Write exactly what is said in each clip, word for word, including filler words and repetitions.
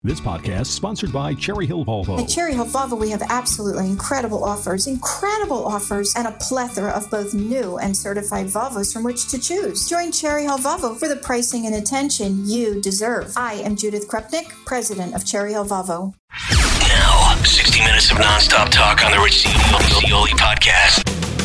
This podcast is sponsored by Cherry Hill Volvo. At Cherry Hill Volvo, we have absolutely incredible offers, incredible offers, and a plethora of both new and certified Volvos from which to choose. Join Cherry Hill Volvo for the pricing and attention you deserve. I am Judith Krupnik, president of Cherry Hill Volvo. Now, sixty minutes of nonstop talk on the Rich Zeoli podcast.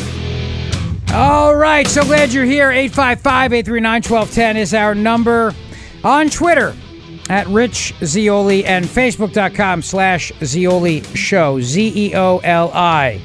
All right, so glad you're here. eight five five, eight three nine, one two one zero is our number. On Twitter, at Rich Zeoli, and Facebook.com slash Zeoli Show, Z E O L I.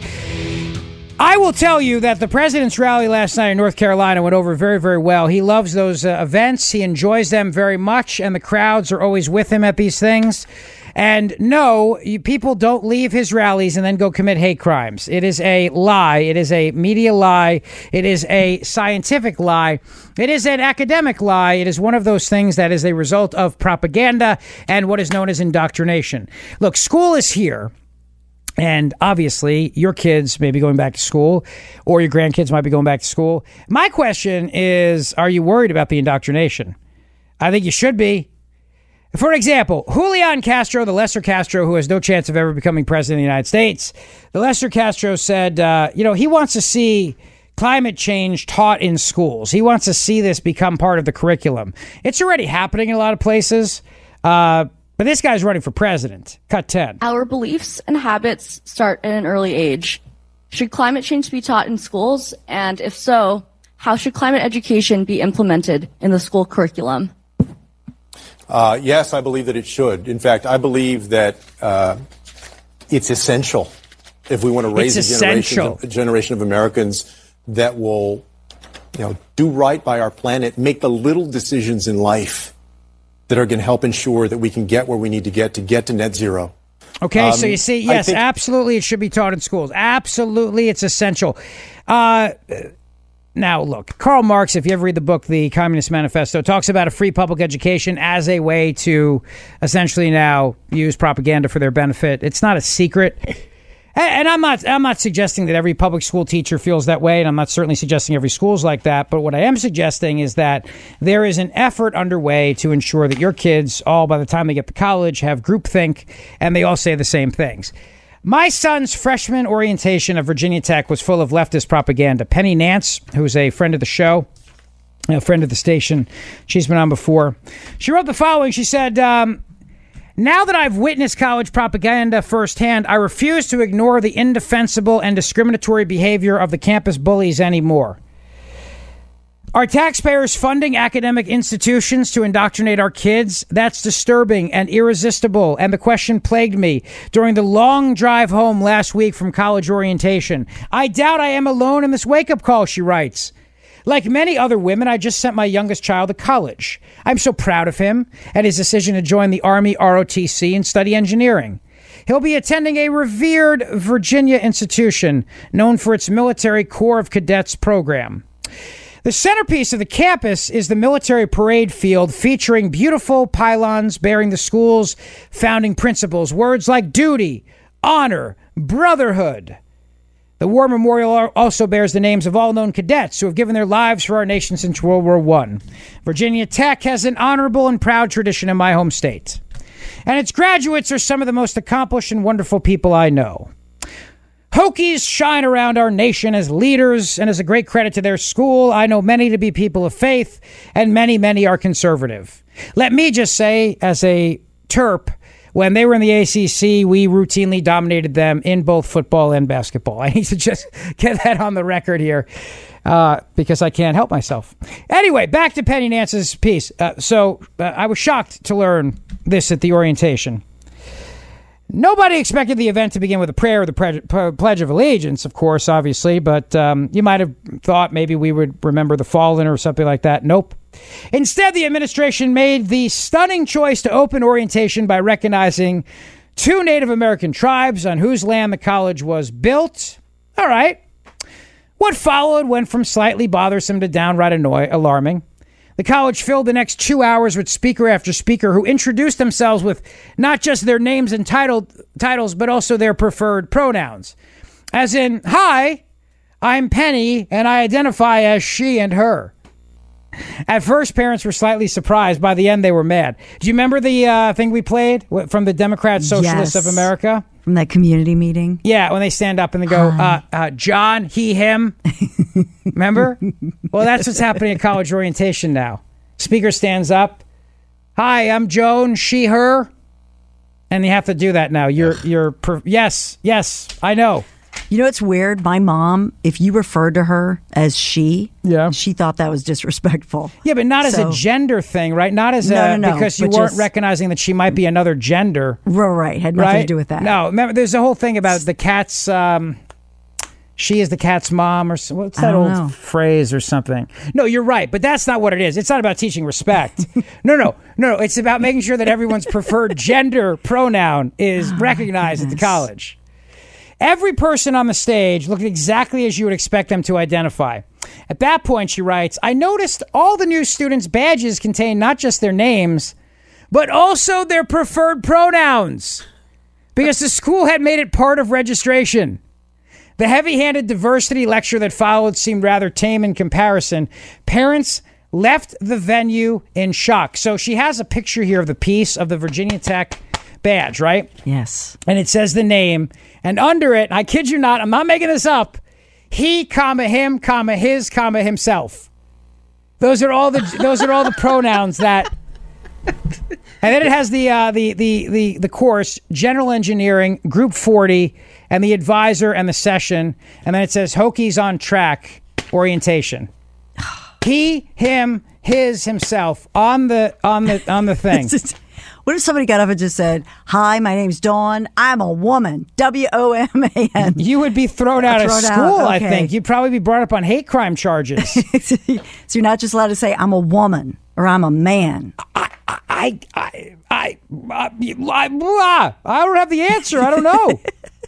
I will tell you that the president's rally last night in North Carolina went over very, very well. He loves those uh, events. He enjoys them very much, and the crowds are always with him at these things. And no, you, people don't leave his rallies and then go commit hate crimes. It is a lie. It is a media lie. It is a scientific lie. It is an academic lie. It is one of those things that is a result of propaganda and what is known as indoctrination. Look, school is here. And obviously, your kids may be going back to school, or your grandkids might be going back to school. My question is, are you worried about the indoctrination? I think you should be. For example, Julian Castro, the lesser Castro, who has no chance of ever becoming president of the United States, the lesser Castro said, uh, you know, he wants to see climate change taught in schools. He wants to see this become part of the curriculum. It's already happening in a lot of places, uh, but this guy's running for president. Cut ten. Our beliefs and habits start at an early age. Should climate change be taught in schools? And if so, how should climate education be implemented in the school curriculum? Uh, yes, I believe that it should. In fact, I believe that uh, it's essential if we want to raise a generation, of, a generation of Americans that will, you know, do right by our planet, make the little decisions in life that are going to help ensure that we can get where we need to get to get to net zero. Okay, um, so you see, yes, think- absolutely, it should be taught in schools. Absolutely, it's essential. Uh, Now, look, Karl Marx, if you ever read the book, The Communist Manifesto, talks about a free public education as a way to essentially now use propaganda for their benefit. It's not a secret. And I'm not I'm not suggesting that every public school teacher feels that way, and I'm not certainly suggesting every school's like that. But what I am suggesting is that there is an effort underway to ensure that your kids, all by the time they get to college, have groupthink, and they all say the same things. My son's freshman orientation of Virginia Tech was full of leftist propaganda. Penny Nance, who's a friend of the show, a friend of the station, she's been on before. She wrote the following. She said, um, now that I've witnessed college propaganda firsthand, I refuse to ignore the indefensible and discriminatory behavior of the campus bullies anymore. Are taxpayers funding academic institutions to indoctrinate our kids? That's disturbing and irresistible, and the question plagued me during the long drive home last week from college orientation. I doubt I am alone in this wake-up call, she writes. Like many other women, I just sent my youngest child to college. I'm so proud of him and his decision to join the Army R O T C and study engineering. He'll be attending a revered Virginia institution known for its Military Corps of Cadets program. The centerpiece of the campus is the military parade field featuring beautiful pylons bearing the school's founding principles. Words like duty, honor, brotherhood. The war memorial also bears the names of all known cadets who have given their lives for our nation since World War One. Virginia Tech has an honorable and proud tradition in my home state. And its graduates are some of the most accomplished and wonderful people I know. Hokies shine around our nation as leaders, and as a great credit to their school, I know many to be people of faith, and many, many are conservative. Let me just say, as a Terp, when they were in the A C C, we routinely dominated them in both football and basketball. I need to just get that on the record here, uh, because I can't help myself. Anyway, back to Penny Nance's piece. Uh, so uh, I was shocked to learn this at the orientation. Nobody expected the event to begin with a prayer or the pre- pre- Pledge of Allegiance, of course, obviously, but um, you might have thought maybe we would remember the fallen or something like that. Nope. Instead, the administration made the stunning choice to open orientation by recognizing two Native American tribes on whose land the college was built. All right. What followed went from slightly bothersome to downright annoy- alarming. The college filled the next two hours with speaker after speaker who introduced themselves with not just their names and title, titles, but also their preferred pronouns. As in, hi, I'm Penny, and I identify as she and her. At first, parents were slightly surprised. By the end, they were mad. Do you remember the uh, thing we played from the Democrat Socialists yes. of America? From that community meeting? Yeah, when they stand up and they go, uh, uh, John, he, him. Remember? Well, that's what's happening at college orientation now. Speaker stands up. Hi, I'm Joan, she, her. And you have to do that now. You're, you're, per- yes, yes, I know. You know, it's weird. My mom, if you referred to her as she, yeah. she thought that was disrespectful. Yeah, but not as so, a gender thing, right? Not as no, a, no, no, because you weren't just, recognizing that she might be another gender. Right, right. Had nothing right? to do with that. No, remember, there's a whole thing about the cat's, um, she is the cat's mom, or what's that old know. phrase or something? No, you're right, but that's not what it is. It's not about teaching respect. no, no, no, it's about making sure that everyone's preferred gender pronoun is oh, recognized at the college. Every person on the stage looked exactly as you would expect them to identify. At that point, she writes, I noticed all the new students' badges contain not just their names, but also their preferred pronouns, because the school had made it part of registration. The heavy-handed diversity lecture that followed seemed rather tame in comparison. Parents left the venue in shock. So she has a picture here of the piece of the Virginia Tech badge, right? Yes. And it says the name. And under it, I kid you not, I'm not making this up, he, comma, him, comma, his, comma, himself. Those are all the those are all the pronouns that. And then it has the uh, the the the the course, General Engineering, Group forty, and the advisor and the session. And then it says Hokies on track orientation. He, him, his, himself on the on the on the thing. What if somebody got up and just said, hi, my name's Dawn. I'm a woman. W O M A N. You would be thrown out thrown of school, out. Okay. I think. You'd probably be brought up on hate crime charges. So you're not just allowed to say, I'm a woman or I'm a man. I, I, I, I, I, I, I don't have the answer. I don't know.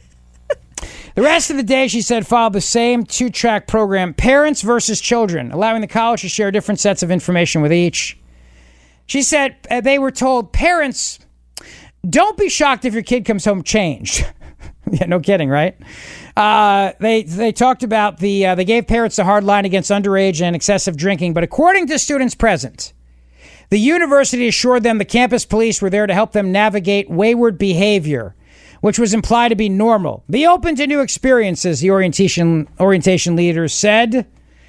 The rest of the day, she said, followed the same two-track program, parents versus children, allowing the college to share different sets of information with each. She said uh, they were told, parents, don't be shocked if your kid comes home changed. Yeah, no kidding, right? Uh, they they talked about the, uh, they gave parents a hard line against underage and excessive drinking, but according to students present, the university assured them the campus police were there to help them navigate wayward behavior, which was implied to be normal. Be open to new experiences, the orientation orientation leaders said.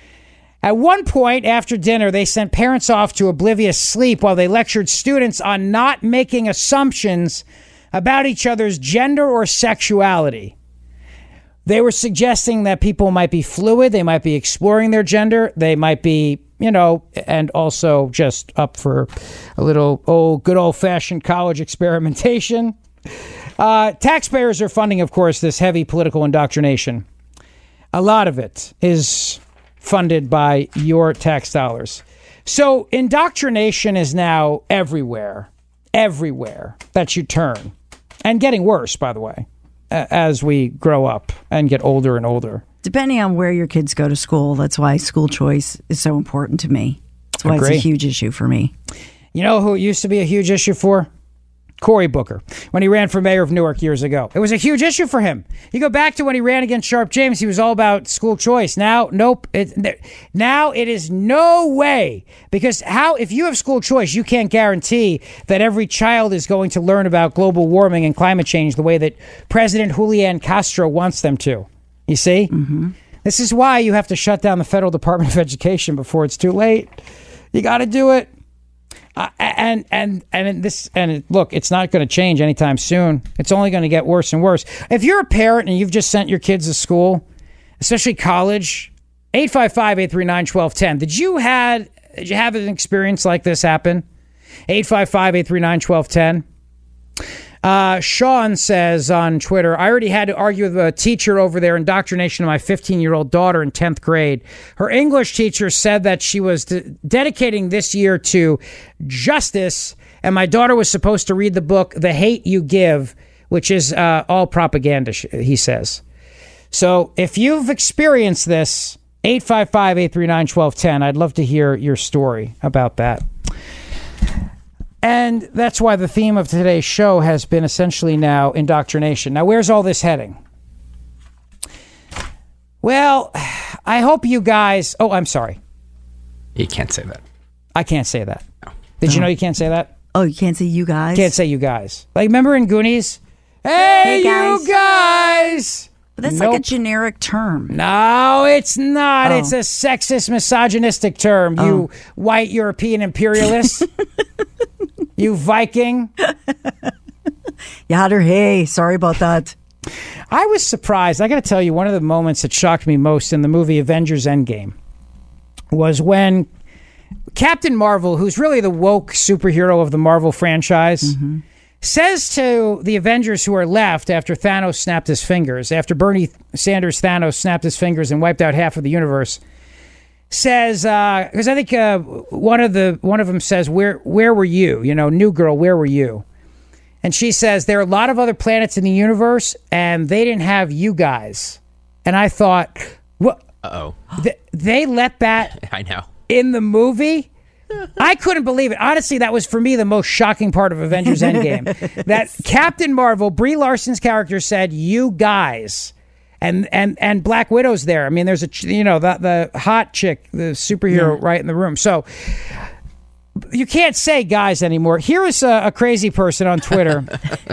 At one point after dinner, they sent parents off to oblivious sleep while they lectured students on not making assumptions about each other's gender or sexuality. They were suggesting that people might be fluid, they might be exploring their gender, they might be, you know, and also just up for a little old, good old-fashioned college experimentation. Uh, taxpayers are funding, of course, this heavy political indoctrination. A lot of it is funded by your tax dollars. So indoctrination is now everywhere, everywhere that you turn. And getting worse, by the way, as we grow up and get older and older. Depending on where your kids go to school, that's why school choice is so important to me. That's why Agree. It's a huge issue for me. You know who it used to be a huge issue for? Cory Booker, when he ran for mayor of Newark years ago. It was a huge issue for him. You go back to when he ran against Sharp James, he was all about school choice. Now, nope. It, now it is no way. Because how, if you have school choice, you can't guarantee that every child is going to learn about global warming and climate change the way that President Julian Castro wants them to. You see? Mm-hmm. This is why you have to shut down the Federal Department of Education before it's too late. You got to do it. Uh, and and and this and look, it's not going to change anytime soon. It's only going to get worse and worse. If you're a parent and you've just sent your kids to school, especially college, eight five five, eight three nine, one two one zero. Did you had did you have an experience like this happen? eight five five, eight three nine, one two one zero. Uh, Sean says on Twitter, I already had to argue with a teacher over their indoctrination of my fifteen-year-old daughter in tenth grade. Her English teacher said that she was de- dedicating this year to justice, and my daughter was supposed to read the book The Hate You Give, which is uh, all propaganda, he says. So if you've experienced this, eight five five, eight three nine, one two one zero, I'd love to hear your story about that. And that's why the theme of today's show has been essentially now indoctrination. Now, where's all this heading? Well, I hope you guys... Oh, I'm sorry. You can't say that. I can't say that. Did oh. you know you can't say that? Oh, you can't say you guys? Can't say you guys. Like, remember in Goonies? Hey, hey guys. you guys! But that's nope. like a generic term. No, it's not. Oh. It's a sexist, misogynistic term. Oh. You white European imperialist. You Viking. Yader, hey, sorry about that. I was surprised. I got to tell you, one of the moments that shocked me most in the movie Avengers Endgame was when Captain Marvel, who's really the woke superhero of the Marvel franchise, mm-hmm. says to the Avengers who are left after Thanos snapped his fingers, after Bernie Sanders Thanos snapped his fingers and wiped out half of the universe, says, because uh, I think uh, one of the one of them says, where where were you? You know, new girl, where were you? And she says, there are a lot of other planets in the universe, and they didn't have you guys. And I thought, what? Uh-oh. Th- they let that I know. in the movie? I couldn't believe it. Honestly, that was for me the most shocking part of Avengers Endgame. That Captain Marvel, Brie Larson's character, said, you guys. And and and Black Widow's there. I mean, there's a, you know, the, the hot chick, the superhero yeah. right in the room. So you can't say guys anymore. Here is a, a crazy person on Twitter.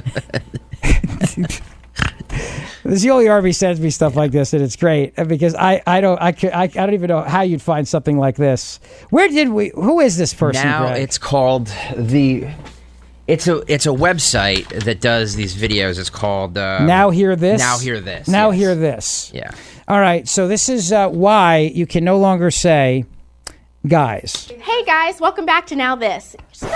Zioli Arby sends me stuff like this, and it's great because I, I don't I, I I don't even know how you'd find something like this. Where did we? Who is this person? Now Greg? It's called the. It's a it's a website that does these videos. It's called uh, Now Hear This. Now Hear This. Now yes. Hear This. Yeah. All right. So this is uh, why you can no longer say guys. Hey guys, welcome back to Now This.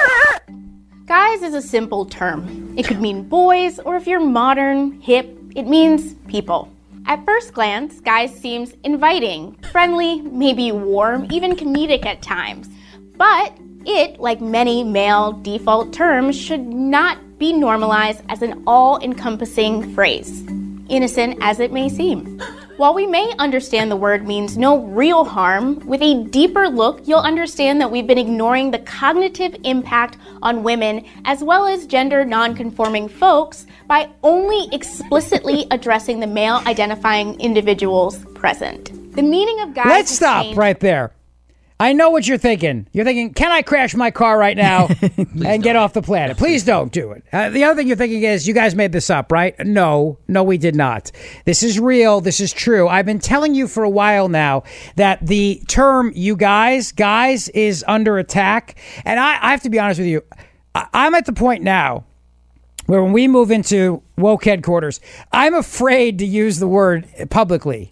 Guys is a simple term. It could mean boys, or if you're modern, hip, it means people. At first glance, guys seems inviting, friendly, maybe warm, even comedic at times. But it, like many male default terms, should not be normalized as an all-encompassing phrase, innocent as it may seem. While we may understand the word means no real harm, with a deeper look, you'll understand that we've been ignoring the cognitive impact on women as well as gender non-conforming folks by only explicitly addressing the male-identifying individuals present. The meaning of guys. Let's stop changed. right there. I know what you're thinking. You're thinking, can I crash my car right now and don't. get off the planet? Please don't do it. Uh, the other thing you're thinking is, you guys made this up, right? No, no, we did not. This is real. This is true. I've been telling you for a while now that the term you guys, guys is under attack. And I, I have to be honest with you. I, I'm at the point now where when we move into woke headquarters, I'm afraid to use the word publicly.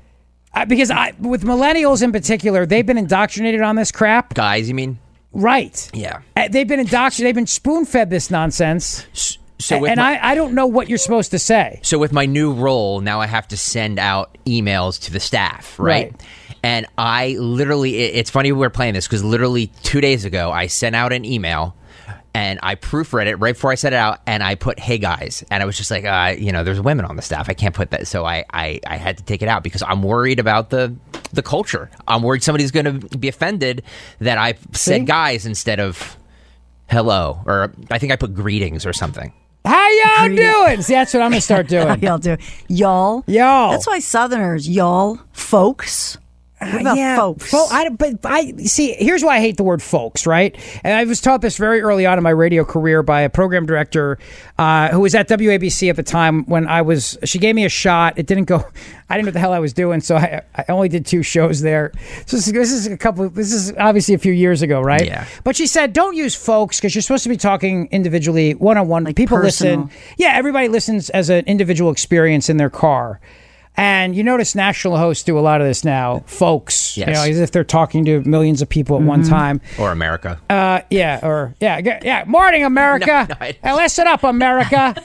Uh, because I, with millennials in particular, they've been indoctrinated on this crap. Guys, you mean? Right. Yeah. Uh, they've been indoctrinated. They've been spoon-fed this nonsense. So, so with and my, I, I don't know what you're supposed to say. So with my new role, now I have to send out emails to the staff, right? right. And I literally, it, it's funny we're playing this because literally two days ago, I sent out an email. And I proofread it right before I sent it out, and I put, hey, guys. And I was just like, uh, you know, there's women on the staff. I can't put that. So I, I, I had to take it out because I'm worried about the the culture. I'm worried somebody's going to be offended that I said See? guys instead of hello. Or I think I put greetings or something. How y'all Greetings. doing? See, that's what I'm going to start doing. How y'all doing? Y'all. Y'all. That's why Southerners, y'all, folks. What about yeah, folks? Fo- I, but I see. Here's why I hate the word "folks." Right, and I was taught this very early on in my radio career by a program director uh, who was at W A B C at the time when I was. She gave me a shot. It didn't go. I didn't know what the hell I was doing, so I, I only did two shows there. So this is, this is a couple. This is obviously a few years ago, right? Yeah. But she said, "Don't use folks because you're supposed to be talking individually, one on one. People personal. listen. Yeah, everybody listens as an individual experience in their car." And you notice national hosts do a lot of this now, folks. Yes. You know, as if they're talking to millions of people at mm-hmm. one time. Or America. Uh, yeah, or yeah, yeah. Morning, America. No, no, I... hey, listen up, America.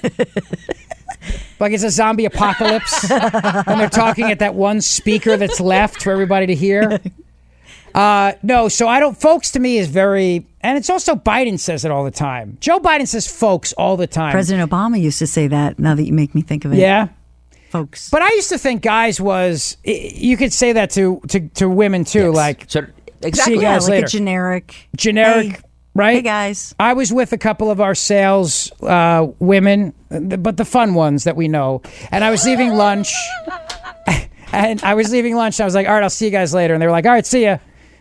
Like it's a zombie apocalypse, and they're talking at that one speaker that's left for everybody to hear. Uh, no, so I don't. Folks to me is very, and it's also Biden says it all the time. Joe Biden says folks all the time. President Obama used to say that. Now that you make me think of it. Yeah. Folks. But I used to think guys was, you could say that to to, to women too, yes. like so, exactly. see you guys yeah, like later. A generic. Generic, hey, right? Hey guys. I was with a couple of our sales uh, women, but the fun ones that we know. And I was leaving lunch, and I was leaving lunch, and I was like, all right, I'll see you guys later. And they were like, all right, see ya.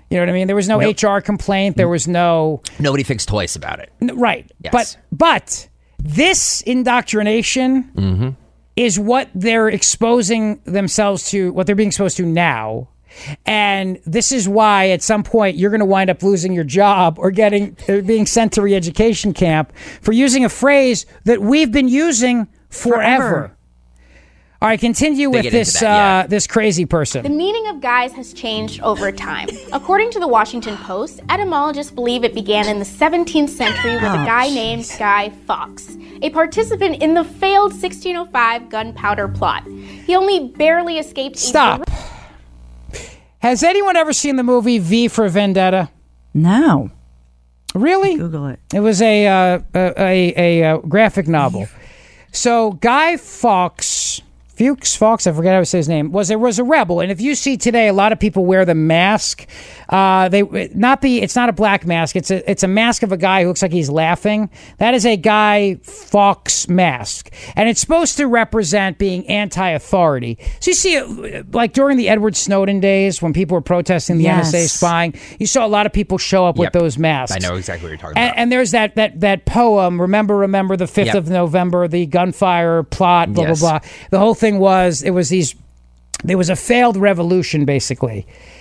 You know what I mean? There was no nope. H R complaint. There was no... Nobody thinks twice about it. Right. Yes. But but this indoctrination mm-hmm. is what they're exposing themselves to, what they're being exposed to now. And this is why at some point you're going to wind up losing your job or getting or being sent to re-education camp for using a phrase that we've been using forever. forever. All right, continue with this that, yeah. uh, this crazy person. The meaning of guys has changed over time. According to the Washington Post, etymologists believe it began in the seventeenth century with oh, a guy named Guy Fawkes, a participant in the failed sixteen oh five gunpowder plot. He only barely escaped... Stop. A... Has anyone ever seen the movie V for Vendetta? No. Really? Google it. It was a, uh, a, a, a graphic novel. So Guy Fawkes... Fuchs, Fox, I forget how to say his name, was there was a rebel. And if you see today, a lot of people wear the mask. Uh, they not the it's not a black mask. It's a it's a mask of a guy who looks like he's laughing. That is a Guy Fawkes mask, and it's supposed to represent being anti-authority. So you see it like during the Edward Snowden days when people were protesting the yes. N S A spying. You saw a lot of people show up yep. with those masks. I know exactly what you're talking and, about. And there's that that that poem. Remember, remember the fifth yep. of November, the gunfire plot. Blah yes. blah blah. The whole thing was it was these there was a failed revolution basically.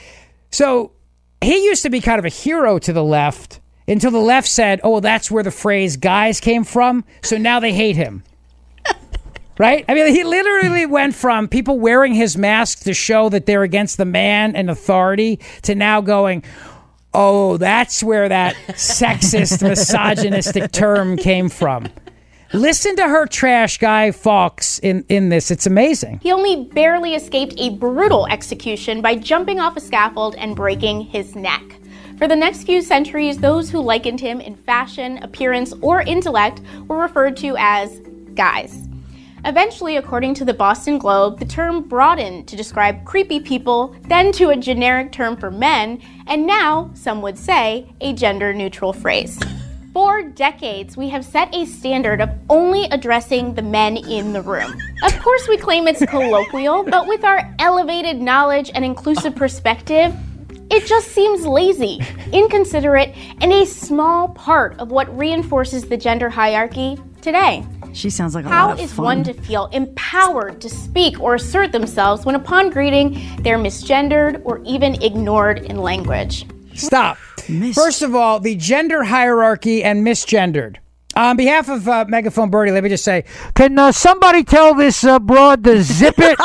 So he used to be kind of a hero to the left until the left said, oh well, that's where the phrase guys came from, so now they hate him. Right? I mean, he literally went from people wearing his mask to show that they're against the man and authority to now going, oh, that's where that sexist misogynistic term came from. Listen to her trash Guy Fawkes in, in this. It's amazing. He only barely escaped a brutal execution by jumping off a scaffold and breaking his neck. For the next few centuries, those who likened him in fashion, appearance, or intellect were referred to as guys. Eventually, according to the Boston Globe, the term broadened to describe creepy people, then to a generic term for men, and now, some would say, a gender-neutral phrase. For decades, we have set a standard of only addressing the men in the room. Of course, we claim it's colloquial, but with our elevated knowledge and inclusive perspective, it just seems lazy, inconsiderate, and a small part of what reinforces the gender hierarchy today. She sounds like a How lot of is fun. one to feel empowered to speak or assert themselves when upon greeting, they're misgendered or even ignored in language? Stop. Mis- First of all, the gender hierarchy and misgendered. On behalf of uh, Megaphone Birdie, let me just say, can uh, somebody tell this uh, broad to zip it?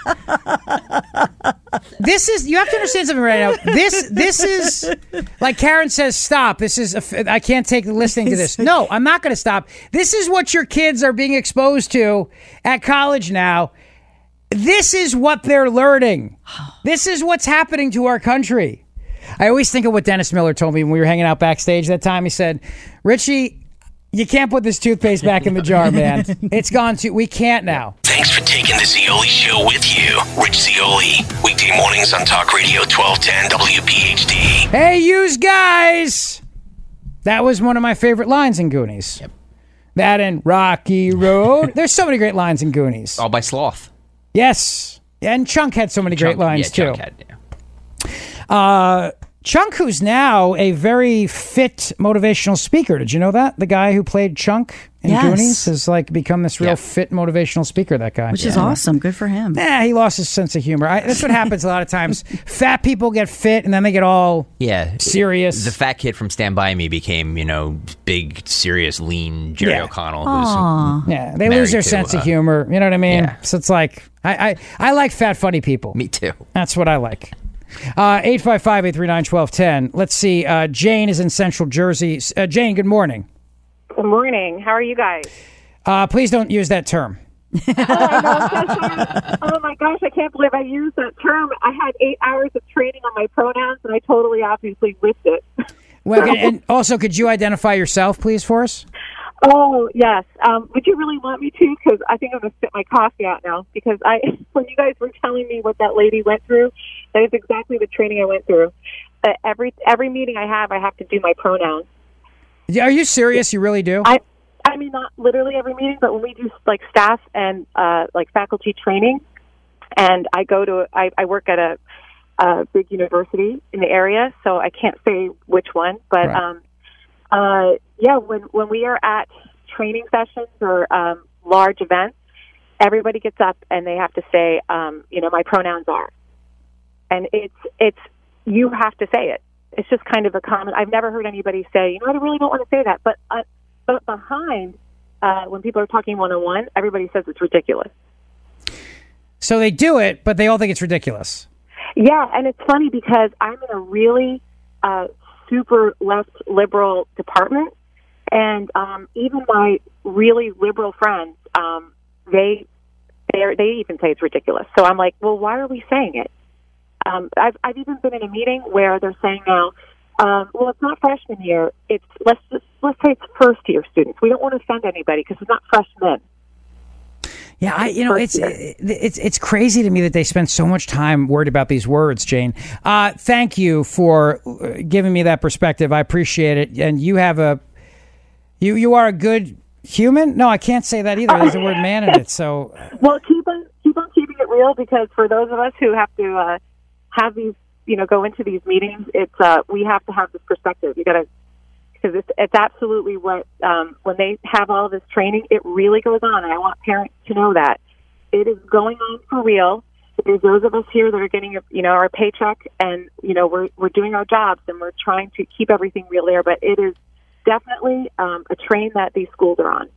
This is, you have to understand something right now. This this is, like Karen says, stop. This is, a, I can't take listening to this. No, I'm not going to stop. This is what your kids are being exposed to at college now. This is what they're learning. This is what's happening to our country. I always think of what Dennis Miller told me when we were hanging out backstage that time. He said, Richie, you can't put this toothpaste back in the jar, man. It's gone too. We can't now. Thanks for taking the Zeoli Show with you. Rich Zeoli. Weekday mornings on Talk Radio twelve ten W P H D. Hey, yous guys. That was one of my favorite lines in Goonies. Yep. That and Rocky Road. There's so many great lines in Goonies. All by Sloth. Yes. And Chunk had so many Chunk, great lines, yeah, too. Chunk had, yeah. Uh... Chunk, who's now a very fit motivational speaker. Did you know that? The guy who played Chunk in yes. Goonies has like become this real yeah. fit motivational speaker, that guy. Which yeah. is awesome. Good for him. Nah, he lost his sense of humor. I, that's what happens a lot of times. Fat people get fit and then they get all yeah. serious. The fat kid from Stand By Me became, you know, big, serious, lean Jerry yeah. O'Connell. Who's yeah, they lose their to, sense uh, of humor. You know what I mean? Yeah. So it's like, I, I, I like fat, funny people. Me too. That's what I like. Uh, eight five five, eight three nine, one two one zero. Let's see. Uh, Jane is in Central Jersey. Uh, Jane, good morning. Good morning. How are you guys? Uh, please don't use that term. oh, I know. Oh, my gosh. I can't believe I used that term. I had eight hours of training on my pronouns, and I totally obviously whiffed it. Well, and also, could you identify yourself, please, for us? Oh, yes. Um, would you really want me to? Because I think I'm going to spit my coffee out now. Because I, when you guys were telling me what that lady went through, that is exactly the training I went through. Uh, every every meeting I have, I have to do my pronouns. Are you serious? You really do? I I mean, not literally every meeting, but when we do like staff and uh, like faculty training, and I go to I, I work at a a big university in the area, so I can't say which one. But Right. um, uh, yeah, when when we are at training sessions or um, large events, everybody gets up and they have to say, um, you know, my pronouns are, and it's it's you have to say it. It's just kind of a common. I've never heard anybody say, you know, I really don't want to say that, but uh, but behind uh, when people are talking one on one, everybody says it's ridiculous. So they do it, but they all think it's ridiculous. Yeah, and it's funny because I'm in a really uh, super left liberal department, and um, even my really liberal friends, um, they they they even say it's ridiculous. So I'm like, well, why are we saying it? Um, I've I've even been in a meeting where they're saying now, um, well, it's not freshman year. It's let's just, let's say it's first year students. We don't want to offend anybody because it's not freshmen. Yeah, I, you know, it's it's it's crazy to me that they spend so much time worried about these words, Jane. Uh, thank you for giving me that perspective. I appreciate it. And you have a, you you are a good human. No, I can't say that either. There's the word man in it. So, well, keep on keep on keeping it real, because for those of us who have to uh, have these, you know, go into these meetings, it's uh, we have to have this perspective. You got to. Because it's, it's absolutely what, um, when they have all this training, it really goes on. And I want parents to know that. It is going on for real. There's those of us here that are getting, you know, our paycheck, and, you know, we're, we're doing our jobs and we're trying to keep everything real there. But it is definitely um, a train that these schools are on.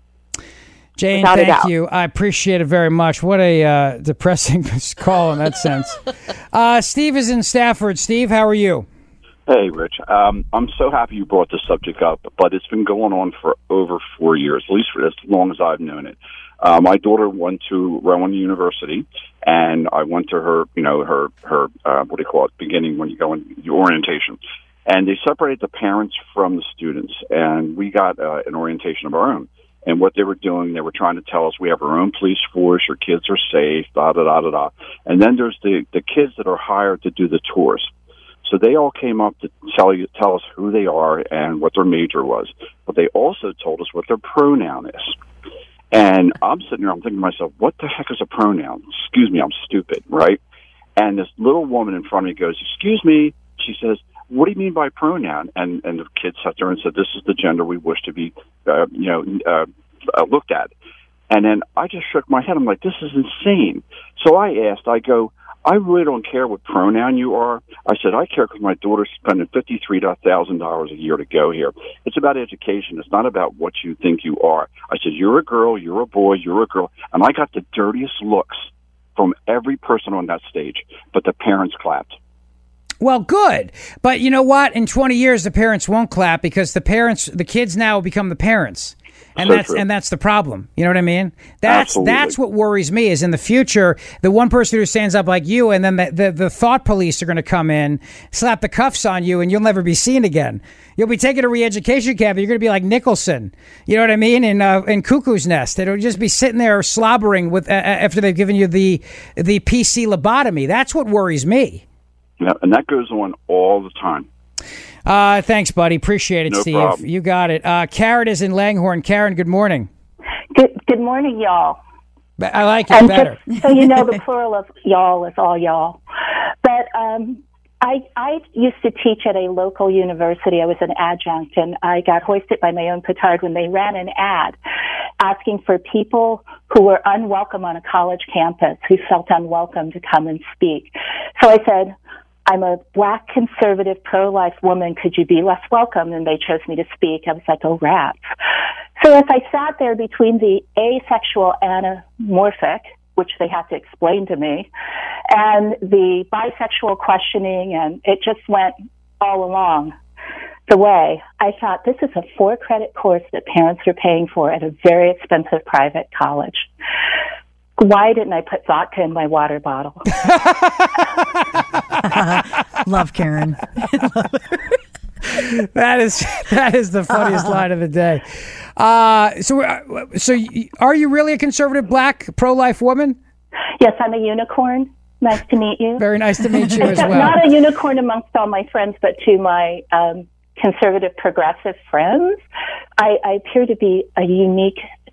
Jane, Without thank you. I appreciate it very much. What a uh, depressing call in that sense. Uh, Steve is in Stafford. Steve, how are you? Hey, Rich. Um, I'm so happy you brought this subject up, but it's been going on for over four years, at least for as long as I've known it. Uh, my daughter went to Rowan University, and I went to her, you know, her, her uh, what do you call it, beginning when you go in your orientation. And they separated the parents from the students, and we got uh, an orientation of our own. And what they were doing, they were trying to tell us we have our own police force, your kids are safe, da, da, da, da, da. And then there's the, the kids that are hired to do the tours. So they all came up to tell you, tell us who they are and what their major was. But they also told us what their pronoun is. And I'm sitting there, I'm thinking to myself, what the heck is a pronoun? Excuse me, I'm stupid, right? And this little woman in front of me goes, excuse me. She says, what do you mean by pronoun? And and the kid sat there and said, this is the gender we wish to be, uh, you know, uh, uh, looked at. And then I just shook my head. I'm like, this is insane. So I asked, I go, I really don't care what pronoun you are. I said, I care because my daughter's spending fifty-three thousand dollars a year to go here. It's about education. It's not about what you think you are. I said, you're a girl, you're a boy, you're a girl. And I got the dirtiest looks from every person on that stage, but the parents clapped. Well, good. But you know what? In twenty years, the parents won't clap because the parents, the kids now become the parents. And so that's true. and that's the problem. You know what I mean? That's Absolutely. that's what worries me is in the future, the one person who stands up like you, and then the, the, the thought police are going to come in, slap the cuffs on you, and you'll never be seen again. You'll be taken to re-education camp. You're going to be like Nicholson. You know what I mean? In uh, in Cuckoo's Nest, it'll just be sitting there slobbering with uh, after they've given you the the P C lobotomy. That's what worries me. Yeah, and that goes on all the time. Uh, thanks, buddy. Appreciate it, No Steve. problem. You got it. Uh, Karen is in Langhorne. Karen, good morning. Good, good morning, y'all. I like it and better. Just, so you know, the plural of y'all is all y'all. But um, I, I used to teach at a local university. I was an adjunct, and I got hoisted by my own petard when they ran an ad asking for people who were unwelcome on a college campus, who felt unwelcome to come and speak. So I said, I'm a black, conservative, pro-life woman. Could you be less welcome? And they chose me to speak. I was like, oh, rats. So as I sat there between the asexual anamorphic, which they had to explain to me, and the bisexual questioning, and it just went all along the way, I thought, this is a four-credit course that parents are paying for at a very expensive private college. Why didn't I put vodka in my water bottle? Love Karen. That is that is the funniest line of the day. Uh, so, uh, so y- are you really a conservative, black, pro-life woman? Yes, I'm a unicorn. Nice to meet you. Very nice to meet you as Except well. Not a unicorn amongst all my friends, but to my um, conservative, progressive friends, I, I appear to be a unique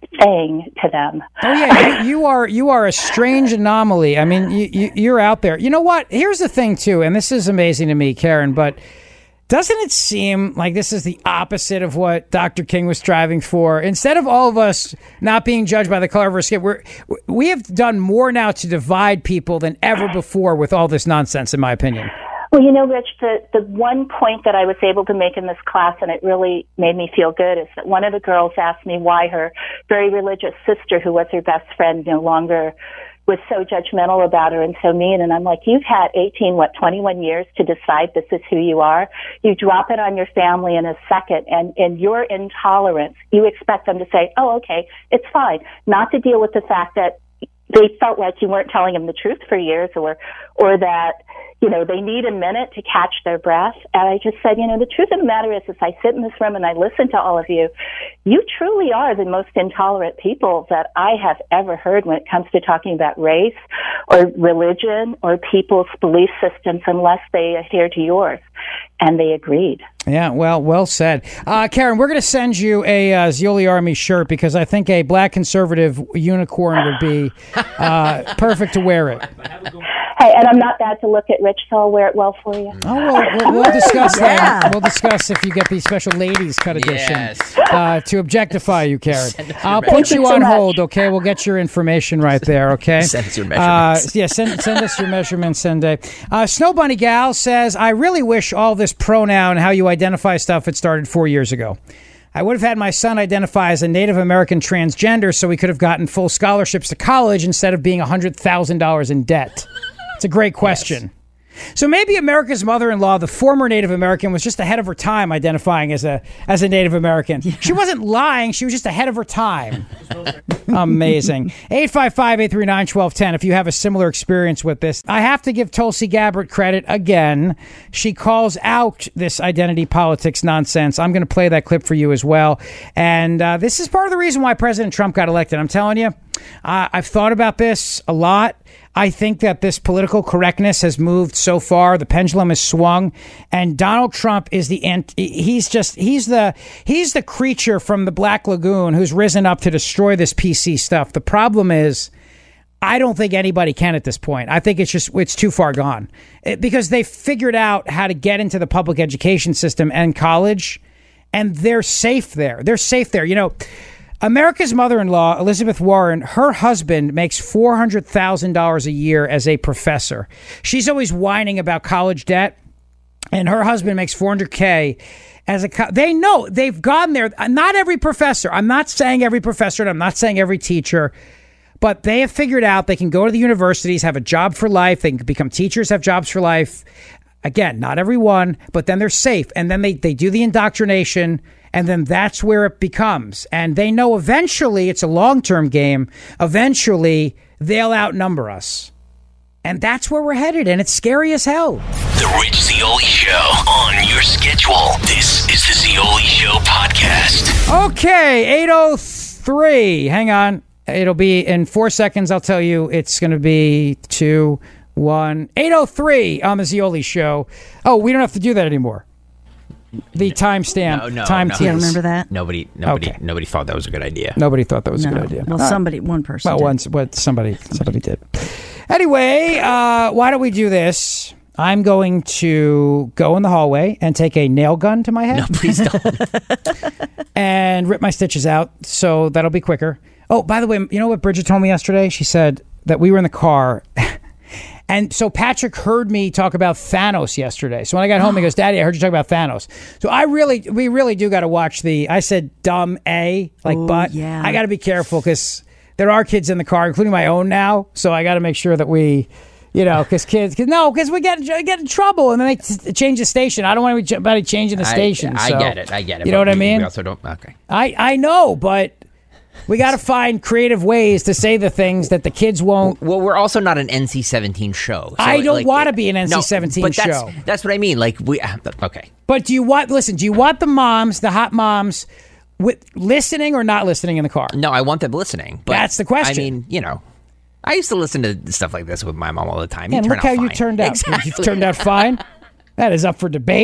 saying to them. Oh yeah, you, you are you are a strange anomaly. I mean, you, you you're out there. You know what? Here's the thing too, and this is amazing to me, Karen, but doesn't it seem like this is the opposite of what Doctor King was striving for? Instead of all of us not being judged by the color of our skin, we're, we have done more now to divide people than ever before with all this nonsense, in my opinion. Well, you know, Rich, the, the one point that I was able to make in this class, and it really made me feel good, is that one of the girls asked me why her very religious sister, who was her best friend, no longer was so judgmental about her and so mean. And I'm like, you've had eighteen, what, twenty-one years to decide this is who you are. You drop it on your family in a second, and in your intolerance, you expect them to say, oh, okay, it's fine. Not to deal with the fact that they felt like you weren't telling them the truth for years, or, or that, you know, they need a minute to catch their breath. And I just said, you know, the truth of the matter is, as I sit in this room and I listen to all of you, you truly are the most intolerant people that I have ever heard when it comes to talking about race or religion or people's belief systems, unless they adhere to yours. And they agreed. Yeah, well, well said. Uh, Karen, we're going to send you a uh, Zeoli Army shirt, because I think a black conservative unicorn would be uh, perfect to wear it. Hey, and I'm not bad to look at, Rich, so I'll wear it well for you. Oh, well, we'll, we'll discuss yeah. that. We'll discuss if you get the special ladies cut edition yes. uh, to objectify you, Karen. I'll put you on hold, okay? We'll get your information right there, okay? Send us your measurements. Uh, yeah, send, send us your measurements, Sunday. Uh, Snow Bunny Gal says, I really wish all this pronoun, how you identify stuff, had started four years ago. I would have had my son identify as a Native American transgender so he could have gotten full scholarships to college instead of being one hundred thousand dollars in debt. It's a great question. Yes. So maybe America's mother-in-law, the former Native American, was just ahead of her time identifying as a as a Native American. Yeah. She wasn't lying. She was just ahead of her time. Amazing. eight five five, eight three nine, one two one zero if you have a similar experience with this. I have to give Tulsi Gabbard credit again. She calls out this identity politics nonsense. I'm going to play that clip for you as well. And uh, this is part of the reason why President Trump got elected. I'm telling you, uh, I've thought about this a lot. I think that this political correctness has moved so far. The pendulum has swung, and Donald Trump is the ant- he's just he's the he's the creature from the Black Lagoon who's risen up to destroy this P C stuff. The problem is, I don't think anybody can at this point. I think it's just it's too far gone it, because they figured out how to get into the public education system and college, and they're safe there. They're safe there. You know, America's mother-in-law, Elizabeth Warren, her husband makes four hundred thousand dollars a year as a professor. She's always whining about college debt, and her husband makes four hundred K as a co- they know they've gone there. Not every professor. I'm not saying every professor, and I'm not saying every teacher, but they have figured out they can go to the universities, have a job for life. They can become teachers, have jobs for life. Again, not everyone, but then they're safe. And then they, they do the indoctrination, and then that's where it becomes. And they know eventually, it's a long-term game, eventually they'll outnumber us. And that's where we're headed, and it's scary as hell. The Rich Zeoli Show on your schedule. This is the Zeoli Show podcast. Okay, eight oh three. Hang on. It'll be in four seconds. I'll tell you it's going to be two, one. eight oh three on the Zeoli Show. Oh, we don't have to do that anymore. The timestamp. No, no, time no. Do you remember that? Nobody, nobody, Okay. nobody thought that was a good idea. Nobody thought that was no. a good idea. Well, All somebody, right. one person Well, did. once, what somebody, somebody did. Anyway, uh, why don't we do this? I'm going to go in the hallway and take a nail gun to my head. No, please don't. And rip my stitches out, so that'll be quicker. Oh, by the way, you know what Bridget told me yesterday? She said that we were in the car. And so Patrick heard me talk about Thanos yesterday. So when I got home, he goes, Daddy, I heard you talk about Thanos. So I really, we really do got to watch the, I said dumb A, like, Oh, but yeah. I got to be careful because there are kids in the car, including my own now. So I got to make sure that we, you know, because kids, cause, no, because we get, get in trouble and then they t- change the station. I don't want anybody changing the station. I, so, I get it. I get it. You know what we, I mean? We also don't, okay. I, I know, but we got to find creative ways to say the things that the kids won't. Well, we're also not an N C seventeen show. So I don't like, want to be an N C seventeen no, but show. That's, that's what I mean. Like we, okay. But do you want? Listen, do you want the moms, the hot moms, with listening or not listening in the car? No, I want them listening. But that's the question. I mean, you know, I used to listen to stuff like this with my mom all the time. You and turn look how out you fine. turned out. Exactly. You've turned out fine. That is up for debate. No.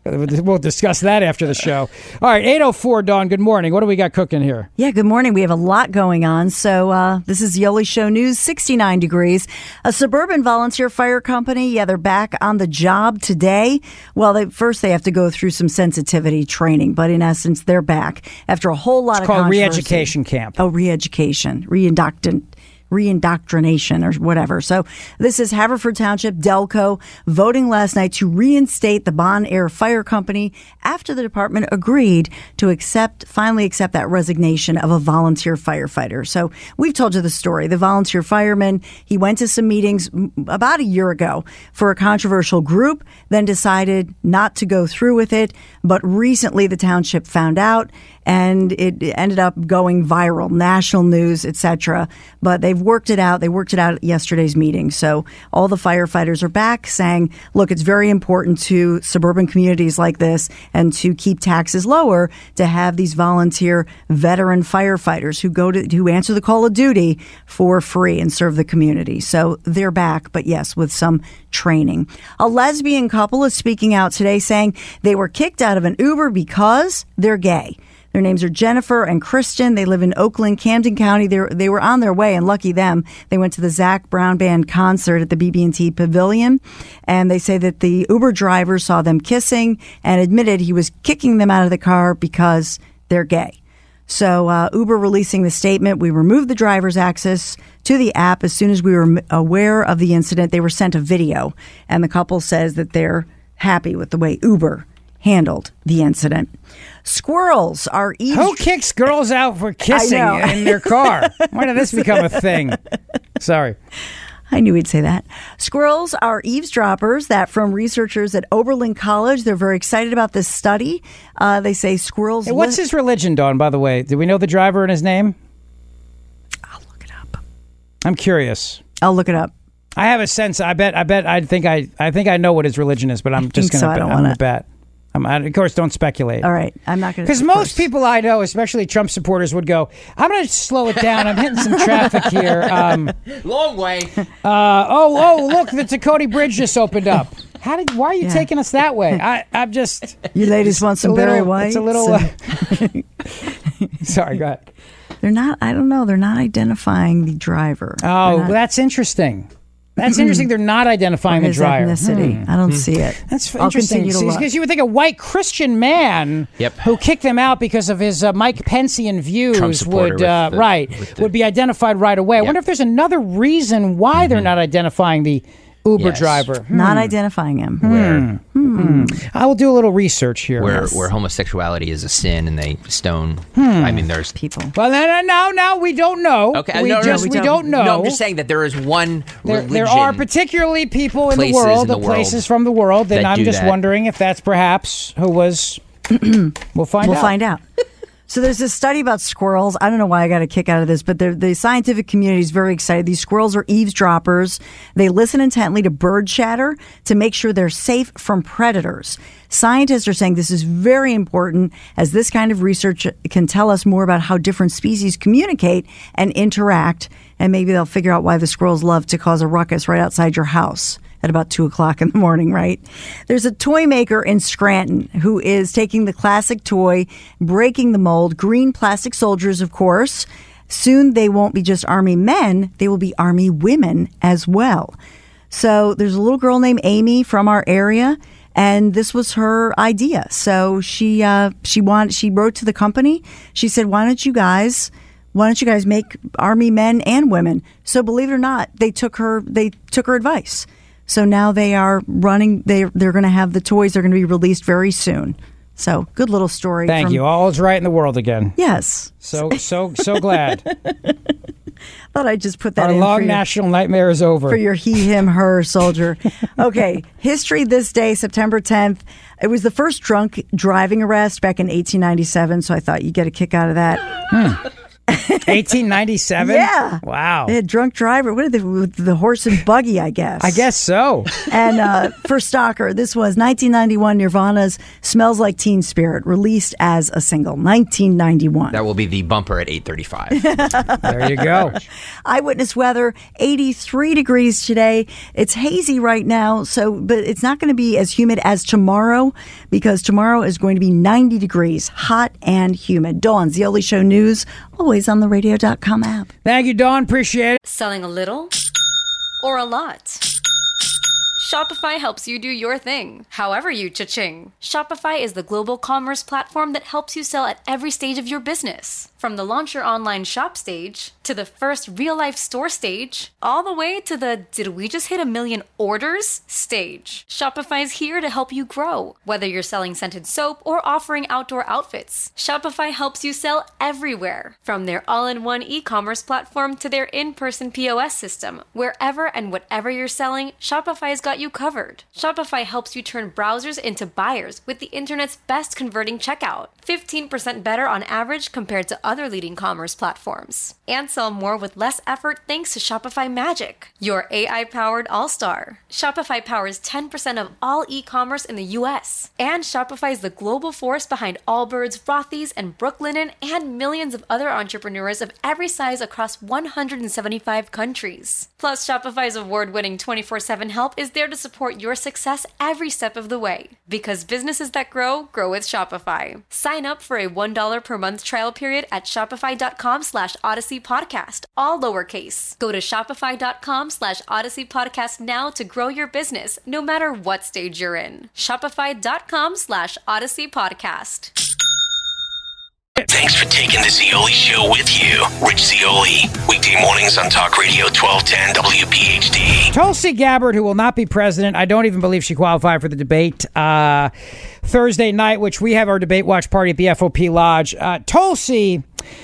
We'll discuss that after the show. All right, eight oh four, Dawn, good morning. What do we got cooking here? Yeah, good morning. We have a lot going on. So uh, this is Yoli Show News, sixty-nine degrees. A suburban volunteer fire company, yeah, they're back on the job today. Well, they, first they have to go through some sensitivity training, but in essence, they're back after a whole lot it's of called controversy. re-education camp. Oh, re-education, re-indoctrin- re-indoctrination or whatever. So this is Haverford Township, Delco, voting last night to reinstate the Bon Air Fire Company after the department agreed to accept, finally accept that resignation of a volunteer firefighter. So we've told you the story. The volunteer fireman, he went to some meetings about a year ago for a controversial group, then decided not to go through with it. But recently the township found out and it ended up going viral, national news, et cetera. But they've worked it out. They worked it out at yesterday's meeting. So all the firefighters are back saying, look, it's very important to suburban communities like this and to keep taxes lower to have these volunteer veteran firefighters who go to, who answer the call of duty for free and serve the community. So they're back, but yes, with some training. A lesbian couple is speaking out today saying they were kicked out of an Uber because they're gay. Their names are Jennifer and Christian. They live in Oakland, Camden County. They were, they were on their way, and lucky them, they went to the Zac Brown Band concert at the B B and T Pavilion. And they say that the Uber driver saw them kissing and admitted he was kicking them out of the car because they're gay. So uh, Uber releasing the statement, we removed the driver's access to the app as soon as we were aware of the incident. They were sent a video, and the couple says that they're happy with the way Uber handled the incident. Squirrels are eaves- Who kicks girls out for kissing in their car? Why did this become a thing? Sorry. I knew he'd say that. Squirrels are eavesdroppers. That from researchers at Oberlin College. They're very excited about this study. Uh, they say squirrels... Hey, what's li- his religion, Dawn, by the way? Do we know the driver and his name? I'll look it up. I'm curious. I'll look it up. I have a sense. I bet. I bet. I think. I. I think I know what his religion is, but I'm just going to. So, I don't want to bet. I'm, I, of course, don't speculate. All right, I'm not going to. Because most people I know, especially Trump supporters, would go, "I'm going to slow it down. I'm hitting some traffic here." Um, Long way. Uh, oh, oh, look, the Tacoti Bridge just opened up. How did? Why are you yeah. taking us that way? I, I'm just. You ladies want some Barry White? It's a little. Uh, sorry, go ahead. They're not. I don't know. They're not identifying the driver. Oh, not, well, that's interesting. That's interesting. They're not identifying the driver. Ethnicity. Hmm. I don't hmm. see it. That's I'll interesting because you would think a white Christian man yep. who kicked them out because of his uh, Mike Pencean views would uh, the, right the, would be identified right away. Yep. I wonder if there's another reason why mm-hmm. they're not identifying the Uber yes. driver. Hmm. Not identifying him. Where hmm. I will do a little research here. Where yes. where homosexuality is a sin and they stone. Hmm. I mean, there's people. Well, no, no, no, no, we don't know. Okay, we no, just no, we, we don't, don't know. No, I'm just saying that there is one. There, there are particularly people in the world, in the the places world from the world, that, that I'm just that. wondering if that's perhaps who was. We'll find we'll out. find out. So there's this study about squirrels. I don't know why I got a kick out of this, but the scientific community is very excited. These squirrels are eavesdroppers. They listen intently to bird chatter to make sure they're safe from predators. Scientists are saying this is very important as this kind of research can tell us more about how different species communicate and interact. And maybe they'll figure out why the squirrels love to cause a ruckus right outside your house at about two o'clock in the morning, right? There's a toy maker in Scranton who is taking the classic toy, breaking the mold, green plastic soldiers, of course. Soon they won't be just Army men, they will be Army women as well. So there's a little girl named Amy from our area, and this was her idea. So she uh, she wanted, she wrote to the company. She said, why don't you guys... Why don't you guys make Army men and women? So believe it or not, they took her. They took her advice. So now they are running. They they're going to have the toys. They're going to be released very soon. So good little story. Thank from, you. All is right in the world again. Yes. So so so glad. Thought I'd just put that Our in. Our long for national your, nightmare is over. For your he, him, her soldier. Okay. History this day, September tenth. It was the first drunk driving arrest back in eighteen ninety-seven. So I thought you'd get a kick out of that. Hmm. eighteen ninety-seven? Yeah. Wow. They had drunk driver. What did they, the horse and buggy, I guess. I guess so. And uh, for Stalker, this was nineteen ninety-one Nirvana's Smells Like Teen Spirit, released as a single. nineteen ninety-one. That will be the bumper at eight thirty-five. There you go. Eyewitness weather, eighty-three degrees today. It's hazy right now, so but it's not going to be as humid as tomorrow because tomorrow is going to be ninety degrees, hot and humid. Dawn, Zeoli Show News, always on the radio dot com app. Thank you, Dawn. Appreciate it. Selling a little or a lot? Shopify helps you do your thing, however you cha-ching. Shopify is the global commerce platform that helps you sell at every stage of your business. From the launch your online shop stage, to the first real-life store stage, all the way to the did we just hit a million orders stage. Shopify is here to help you grow. Whether you're selling scented soap or offering outdoor outfits, Shopify helps you sell everywhere. From their all-in-one e-commerce platform to their in-person P O S system, wherever and whatever you're selling, Shopify's got you covered. Shopify helps you turn browsers into buyers with the internet's best converting checkout. fifteen percent better on average compared to other leading commerce platforms. And sell more with less effort thanks to Shopify Magic, your A I-powered all-star. Shopify powers ten percent of all e-commerce in the U S. And Shopify is the global force behind Allbirds, Rothy's, and Brooklinen, and millions of other entrepreneurs of every size across one hundred seventy-five countries. Plus, Shopify's award-winning twenty-four seven help is there to support your success every step of the way. Because businesses that grow, grow with Shopify. Sign up for a one dollar per month trial period at shopify.com slash Odyssey Podcast, all lowercase. Go to shopify.com slash Odyssey Podcast now to grow your business, no matter what stage you're in. Shopify.com slash Odyssey Podcast. Thanks for taking the Zeoli Show with you. Rich Zeoli, weekday mornings on Talk Radio twelve ten W P H D. Tulsi Gabbard, who will not be president. I don't even believe she qualified for the debate uh, Thursday night, which we have our debate watch party at the F O P Lodge. Uh, Tulsi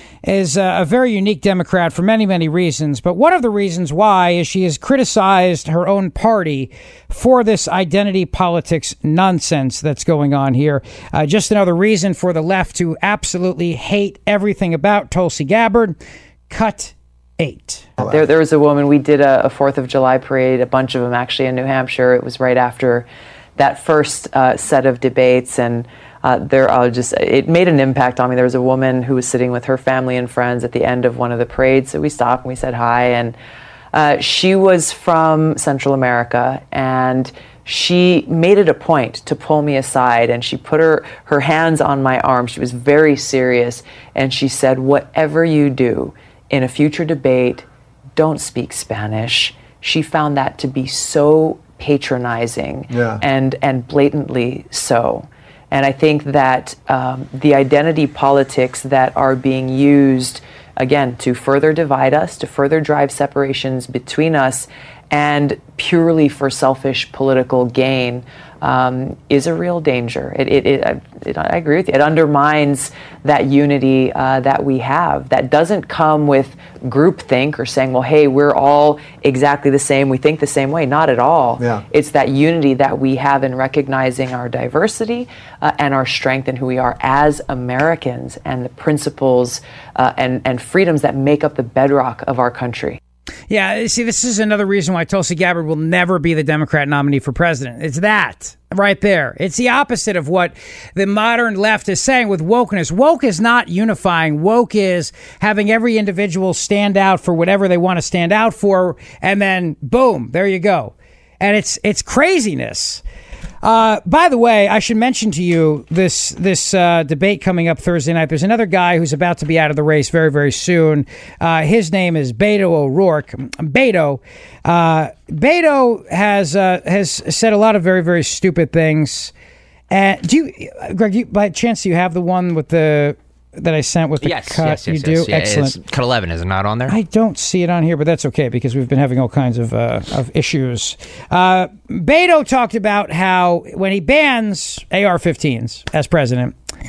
is uh, a very unique Democrat for many, many reasons. But one of the reasons why is she has criticized her own party for this identity politics nonsense that's going on here. Uh, just another reason for the left to absolutely hate everything about Tulsi Gabbard. Cut eight. There, there was a woman, we did a, a fourth of July parade, a bunch of them actually in New Hampshire. It was right after that first uh, set of debates, and Uh, there, I'll just, it made an impact on me. There was a woman who was sitting with her family and friends at the end of one of the parades. So we stopped and we said hi. And uh, she was from Central America, and she made it a point to pull me aside, and she put her, her hands on my arm. She was very serious. And she said, whatever you do in a future debate, don't speak Spanish. She found that to be so patronizing yeah. and, and blatantly so. And I think that um, the identity politics that are being used, again, to further divide us, to further drive separations between us, and purely for selfish political gain, um, is a real danger. It, it, it, it, I agree with you. It undermines that unity uh, that we have. That doesn't come with groupthink or saying, well, hey, we're all exactly the same. We think the same way. Not at all. Yeah. It's that unity that we have in recognizing our diversity uh, and our strength in who we are as Americans, and the principles uh, and, and freedoms that make up the bedrock of our country. Yeah, see, this is another reason why Tulsi Gabbard will never be the Democrat nominee for president. It's that right there. It's the opposite of what the modern left is saying with wokeness. Woke is not unifying. Woke is having every individual stand out for whatever they want to stand out for, and then boom, there you go. And it's it's craziness. Uh, by the way, I should mention to you this this uh, debate coming up Thursday night. There's another guy who's about to be out of the race very, very soon. Uh, his name is Beto O'Rourke. Beto, uh, Beto has uh, has said a lot of very, very stupid things. And do you, Greg? You, by chance, do you have the one with the that I sent with the yes, cut? Yes, yes, you yes. do? Yeah, excellent. It's cut eleven, is it not on there? I don't see it on here, but that's okay because we've been having all kinds of uh, of issues. Uh, Beto talked about how when he bans A R fifteens as president,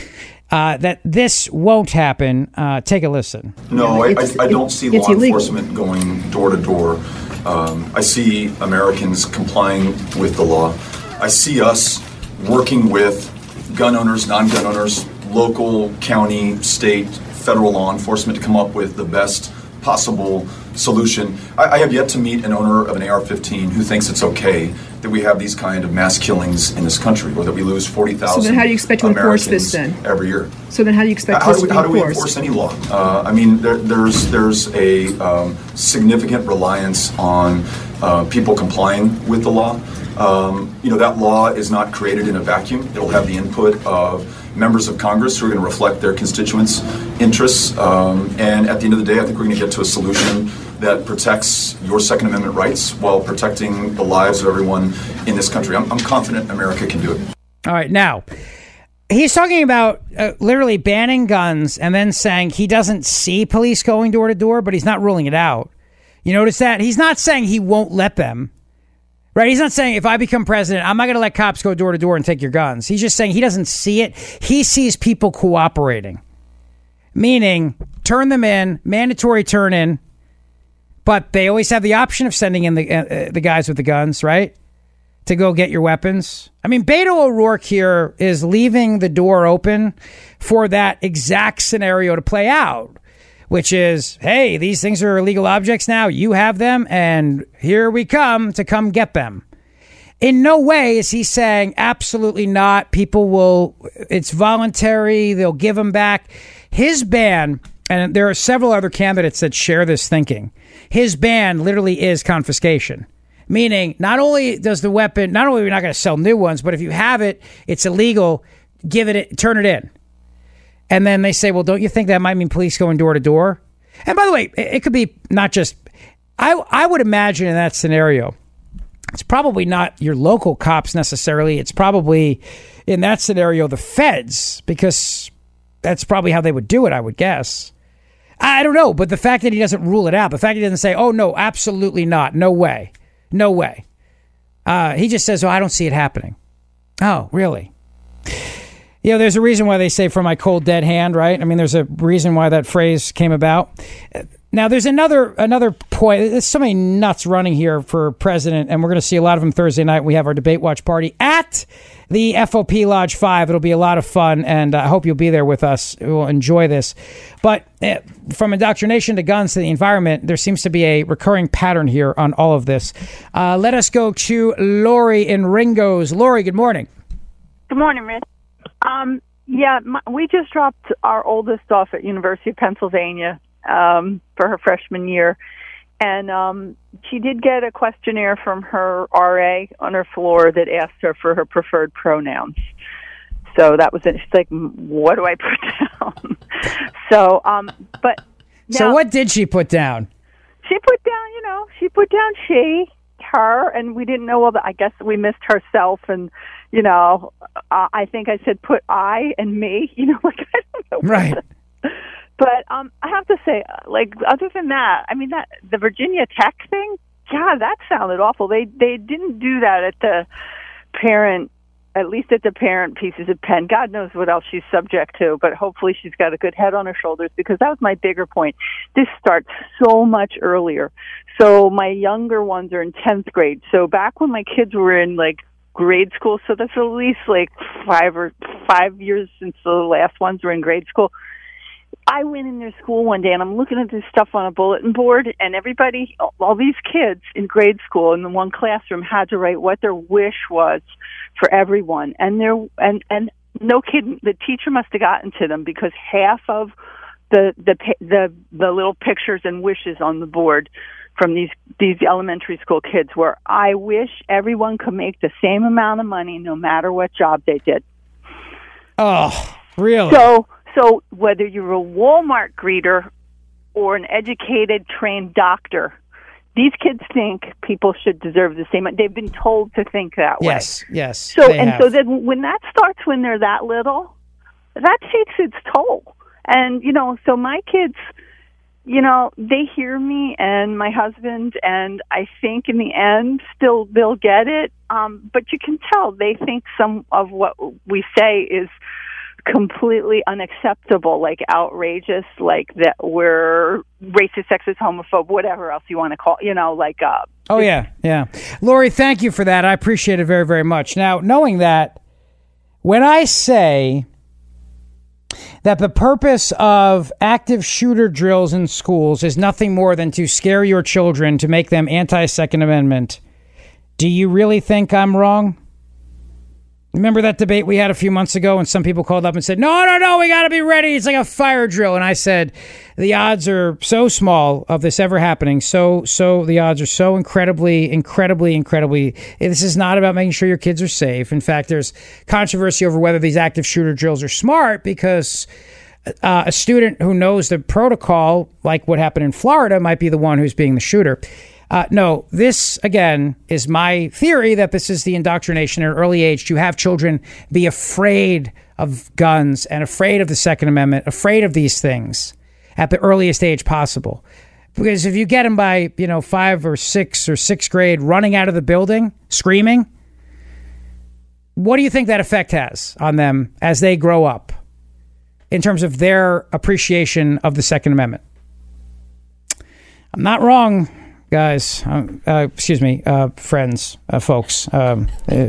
uh, that this won't happen. Uh, take a listen. No, I, I, I don't see law enforcement going door to door. Um, I see Americans complying with the law. I see us working with gun owners, non-gun owners, local, county, state, federal law enforcement to come up with the best possible solution. I, I have yet to meet an owner of an A R fifteen who thinks it's okay that we have these kind of mass killings in this country, or that we lose forty thousand So then how do you expect to enforce Americans this then? every year? So then how do you expect how this do we, to be how do we enforced? enforce any law? Uh, I mean, there, there's there's a um, significant reliance on uh, people complying with the law. Um, you know, that law is not created in a vacuum. It'll have the input of members of Congress who are going to reflect their constituents' interests. Um, and at the end of the day, I think we're going to get to a solution that protects your Second Amendment rights while protecting the lives of everyone in this country. I'm, I'm confident America can do it. All right, now, he's talking about uh, literally banning guns and then saying he doesn't see police going door to door, but he's not ruling it out. You notice that? He's not saying he won't let them. Right? He's not saying if I become president, I'm not going to let cops go door to door and take your guns. He's just saying he doesn't see it. He sees people cooperating, meaning turn them in, mandatory turn in, but they always have the option of sending in the uh, the guys with the guns, right? To go get your weapons. I mean, Beto O'Rourke here is leaving the door open for that exact scenario to play out, which is, hey, these things are illegal objects now. You have them, and here we come to come get them. In no way is he saying, absolutely not. People will, it's voluntary. They'll give them back. His ban, and there are several other candidates that share this thinking, his ban literally is confiscation. Meaning, not only does the weapon, not only are we not going to sell new ones, but if you have it, it's illegal, give it, turn it in. And then they say, well, don't you think that might mean police going door to door? And by the way, it could be not just, I I would imagine in that scenario, it's probably not your local cops necessarily. It's probably, in that scenario, the feds, because that's probably how they would do it, I would guess. I don't know, but the fact that he doesn't rule it out, the fact he doesn't say, oh, no, absolutely not, no way, no way. Uh, he just says, oh, I don't see it happening. Oh, really? You know, there's a reason why they say "from my cold dead hand," right? I mean, there's a reason why that phrase came about. Now, there's another another point. There's so many nuts running here for president, and we're going to see a lot of them Thursday night. We have our debate watch party at the F O P Lodge five. It'll be a lot of fun, and I hope you'll be there with us. We'll enjoy this. But uh, from indoctrination to guns to the environment, there seems to be a recurring pattern here on all of this. Uh, let us go to Lori in Ringo's. Lori, good morning. Good morning, Rich. Um, yeah, my, we just dropped our oldest off at University of Pennsylvania um, for her freshman year, and um, she did get a questionnaire from her R A on her floor that asked her for her preferred pronouns. So that was it. She's like, what do I put down? so, um, but now, so what did she put down? She put down, you know, she put down she, her, and we didn't know all that. I guess we missed herself and. You know, uh, I think I said put I and me, you know, like, I don't know. Right. But um, I have to say, like, other than that, I mean, that the Virginia Tech thing, God, that sounded awful. They they didn't do that at the parent, at least at the parent pieces of Penn. God knows what else she's subject to, but hopefully she's got a good head on her shoulders, because that was my bigger point. This starts so much earlier. So my younger ones are in tenth grade. So back when my kids were in, like, grade school, so that's at least like five or five years since the last ones were in grade school. I went in their school one day and I'm looking at this stuff on a bulletin board, and everybody, all these kids in grade school in the one classroom had to write what their wish was for everyone. And there, and and no kidding, the teacher must have gotten to them, because half of the the the the little pictures and wishes on the board from these these elementary school kids were, I wish everyone could make the same amount of money no matter what job they did. Oh, really? So, so whether you're a Walmart greeter or an educated, trained doctor, these kids think people should deserve the same. They've been told to think that way. Yes, yes. So, and have. so then when that starts when they're that little, that takes its toll. And, you know, so my kids, you know, they hear me and my husband, and I think in the end still they'll get it. Um, but you can tell they think some of what we say is completely unacceptable, like outrageous, like that we're racist, sexist, homophobe, whatever else you want to call, you know, like. Uh, oh, yeah, yeah. Lori, thank you for that. I appreciate it very, very much. Now, knowing that, when I say that the purpose of active shooter drills in schools is nothing more than to scare your children to make them anti-Second Amendment, Do you really think I'm wrong? Remember that debate we had a few months ago when some people called up and said, no, no, no, we got to be ready. It's like a fire drill. And I said, the odds are so small of this ever happening. So, so the odds are so incredibly, incredibly, incredibly. This is not about making sure your kids are safe. In fact, there's controversy over whether these active shooter drills are smart because uh, a student who knows the protocol, like what happened in Florida, might be the one who's being the shooter. Uh, no, this, again, is my theory that this is the indoctrination at an early age to have children be afraid of guns and afraid of the Second Amendment, afraid of these things at the earliest age possible. Because if you get them by, you know, five or six or sixth grade running out of the building, screaming, what do you think that effect has on them as they grow up in terms of their appreciation of the Second Amendment? I'm not wrong. Guys, um, uh, excuse me, uh, friends, uh, folks, um, uh,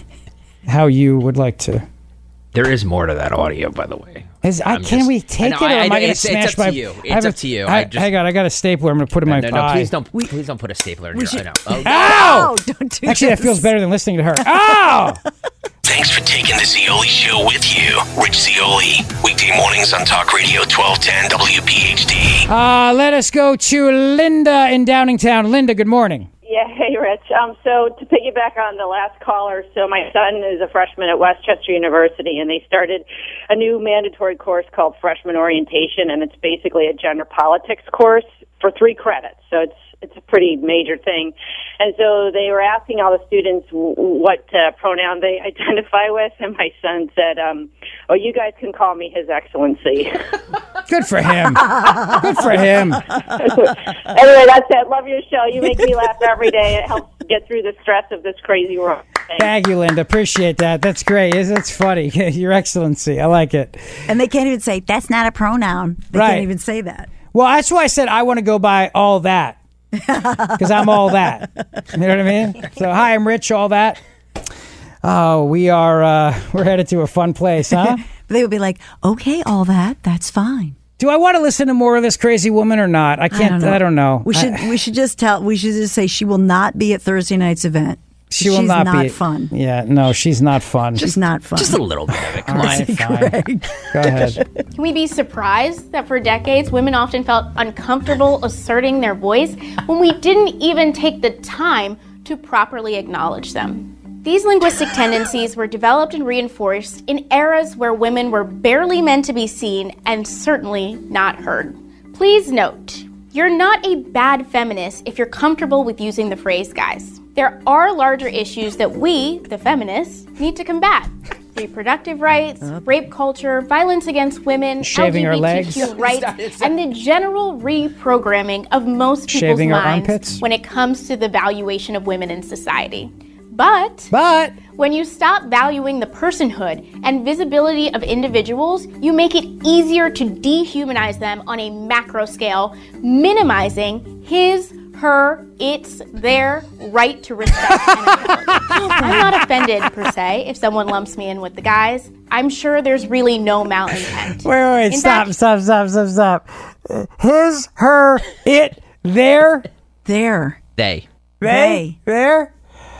how you would like to. There is more to that audio, by the way. Is, I, can just, we take know, it, or I, am I, I going to smash it's up my? To you. It's up a, to you. I, I just, hang on, I got a stapler. I'm going to put it in no, my no, no, eye. please don't, we, please don't put a stapler in your eye. No. Oh, Ow! No, don't do Actually, this. that feels better than listening to her. Ow! Thanks for taking the Zeoli Show with you. Rich Zeoli, weekday mornings on Talk Radio twelve ten W P H D. Uh, let us go to Linda in Downingtown. Linda, good morning. Yeah, hey, Rich. Um, so to piggyback on the last caller, so my son is a freshman at Westchester University, and they started a new mandatory course called Freshman Orientation, and it's basically a gender politics course for three credits. So it's it's a pretty major thing. And so they were asking all the students w- what uh, pronoun they identify with, and my son said, um, oh, you guys can call me His Excellency. Good for him. Good for him. Anyway, that's it. Love your show. You make me laugh every day. It helps get through the stress of this crazy world. Thanks. Thank you, Linda. Appreciate that. That's great. That's funny. Your Excellency. I like it. And they can't even say, that's not a pronoun. They right. can't even say that. Well, that's why I said I want to go by all that. Because I'm all that. You know what I mean? So, hi, I'm Rich, all that. Oh, we are, uh, we're headed to a fun place, huh? They would be like, okay, all that, that's fine. Do I want to listen to more of this crazy woman or not? I can't, I don't know. I don't know. We should, I, we should just tell, we should just say she will not be at Thursday night's event. She will she's not, not be fun. Yeah, no, she's not fun. She's not fun. Just a little bit of it. Come on. Fine. Go ahead. Can we be surprised that for decades women often felt uncomfortable asserting their voice when we didn't even take the time to properly acknowledge them? These linguistic tendencies were developed and reinforced in eras where women were barely meant to be seen and certainly not heard. Please note, you're not a bad feminist if you're comfortable with using the phrase, guys. There are larger issues that we, the feminists, need to combat. Reproductive rights, uh, rape culture, violence against women, shaving L G B T Q our legs, rights, and the general reprogramming of most people's shaving minds when it comes to the valuation of women in society. But, but when you stop valuing the personhood and visibility of individuals, you make it easier to dehumanize them on a macro scale, minimizing his, her, its, their right to respect and equality. I'm not offended, per se, if someone lumps me in with the guys. I'm sure there's really no malintent. Wait, wait, wait. Stop, fact, stop, stop, stop, stop. Uh, his, her, it, their. There. They. They. There.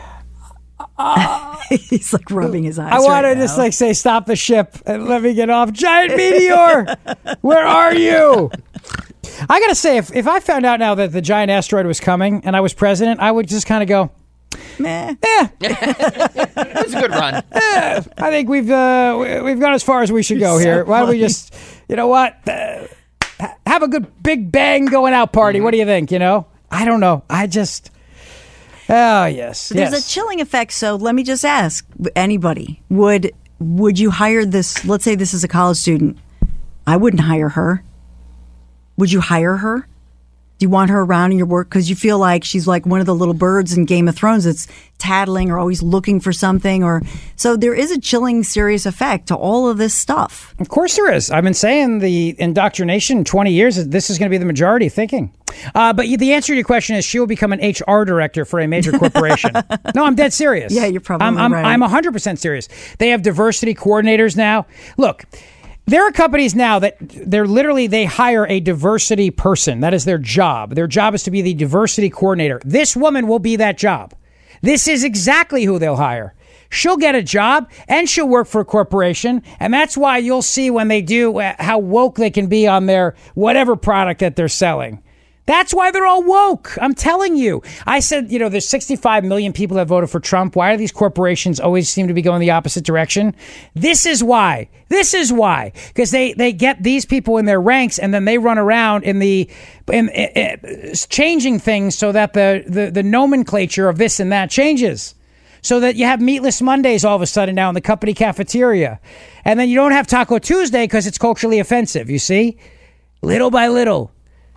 Uh, He's like rubbing his eyes. I want right to just like say, stop the ship and let me get off. Giant meteor, where are you? I gotta say, if, if I found out now that the giant asteroid was coming and I was president, I would just kind of go, meh. Eh. It's a good run. Eh, I think we've uh, we've gone as far as we should go so here. Why don't we just, you know what, uh, have a good big bang going out party? Mm-hmm. What do you think? You know, I don't know. I just. Oh, yes. There's yes. a chilling effect. So let me just ask anybody, would would you hire this? Let's say this is a college student. I wouldn't hire her. Would you hire her? Do you want her around in your work? Because you feel like she's like one of the little birds in Game of Thrones that's tattling or always looking for something. Or so there is a chilling, serious effect to all of this stuff. Of course there is. I've been saying the indoctrination in twenty years, this is going to be the majority thinking. Uh, but the answer to your question is she will become an H R director for a major corporation. No, I'm dead serious. Yeah, you're probably I'm, I'm, right. I'm one hundred percent serious. They have diversity coordinators now. Look, there are companies now that they're literally, they hire a diversity person. That is their job. Their job is to be the diversity coordinator. This woman will be that job. This is exactly who they'll hire. She'll get a job and she'll work for a corporation. And that's why you'll see when they do uh, how woke they can be on their whatever product that they're selling. That's why they're all woke. I'm telling you. I said, you know, there's sixty-five million people that voted for Trump. Why do these corporations always seem to be going the opposite direction? This is why. This is why. Because they, they get these people in their ranks and then they run around in the in, in, in, changing things so that the, the, the nomenclature of this and that changes. So that you have Meatless Mondays all of a sudden now in the company cafeteria. And then you don't have Taco Tuesday because it's culturally offensive, you see? Little by little.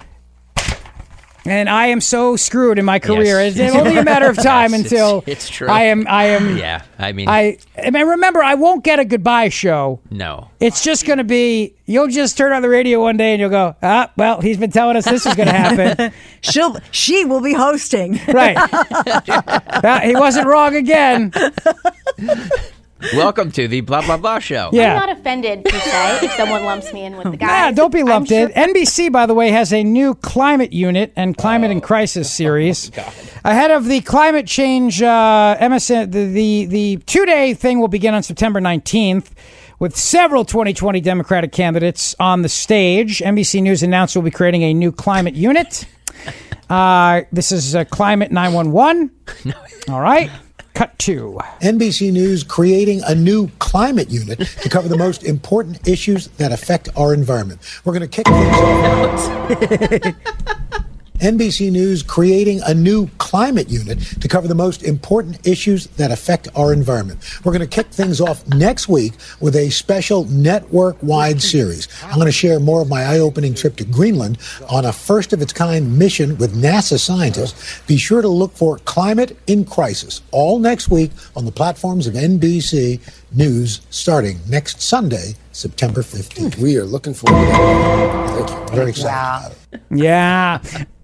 And I am so screwed in my career. Yes. It's only a matter of time Yes, until it's, it's true. I am. I am. Yeah, I mean, I. I mean, remember, I won't get a goodbye show. No, it's just going to be. You'll just turn on the radio one day and you'll go, ah, well, he's been telling us this is going to happen. She'll. She will be hosting. Right. uh, he wasn't wrong again. Welcome to the blah blah blah show. Yeah. I'm not offended per se if someone lumps me in with the guys. Yeah, don't be lumped I'm in. N B C, by the way, has a new climate unit and climate Oh. and crisis series. Ahead of the climate change, uh, M S N, the, the, the two-day thing will begin on September nineteenth with several twenty twenty Democratic candidates on the stage. N B C News announced we'll be creating a new climate unit. Uh, this is uh, Climate nine one one. All right. Cut to N B C News creating a new climate unit to cover the most important issues that affect our environment. We're going to kick things off. N B C News creating a new climate unit to cover the most important issues that affect our environment. We're going to kick things off next week with a special network-wide series. I'm going to share more of my eye-opening trip to Greenland on a first-of-its-kind mission with NASA scientists. Be sure to look for Climate in Crisis all next week on the platforms of N B C News starting next Sunday, September fifteenth. We are looking forward to that. Thank you. Very excited about it. Yeah.